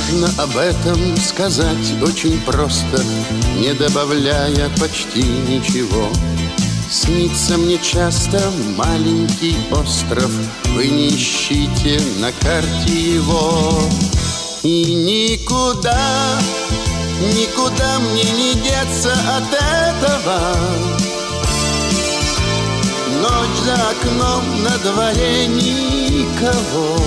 Можно об этом сказать очень просто, не добавляя почти ничего. Снится мне часто маленький остров, вы не ищите на карте его. И никуда, никуда мне не деться от этого. Ночь за окном, на дворе никого.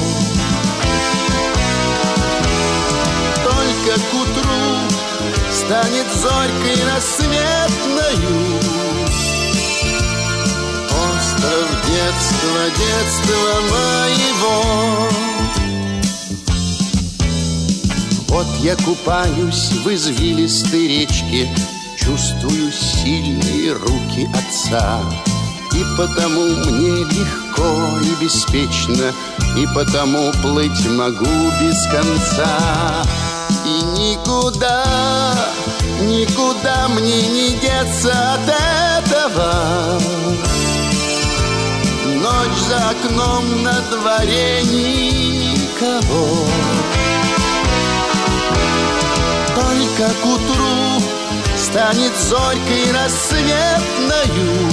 Только к утру станет зорькой рассветною остров детства, детства моего. Вот я купаюсь в извилистой речке, чувствую сильные руки отца. И потому мне легко и беспечно, и потому плыть могу без конца. И никуда, никуда мне не деться от этого. Ночь за окном, на дворе никого. Только к утру станет зорькой рассветною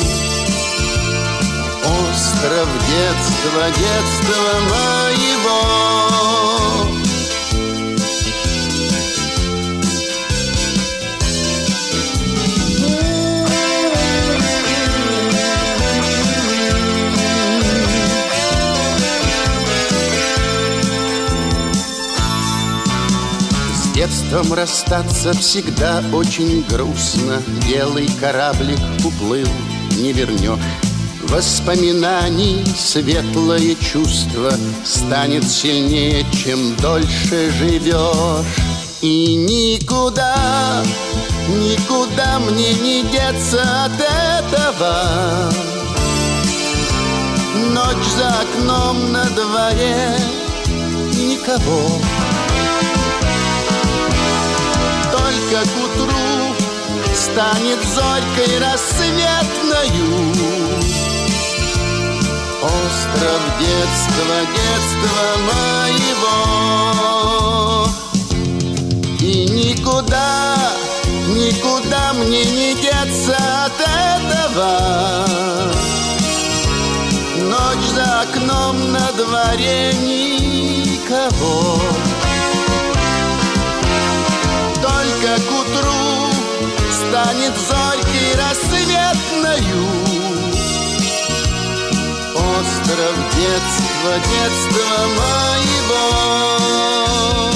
остров детства, детства моего. С детством расстаться всегда очень грустно. Белый кораблик уплыл, не вернешь. Воспоминаний светлое чувство станет сильнее, чем дольше живешь. И никуда, никуда мне не деться от этого. Ночь за окном, на дворе никого. Только к утру станет зорькой рассветною остров детства, детства моего. И никуда, никуда мне не деться от этого. Ночь за окном, на дворе никого. Только к утру станет зорькой рассветною остров детства, детства моего.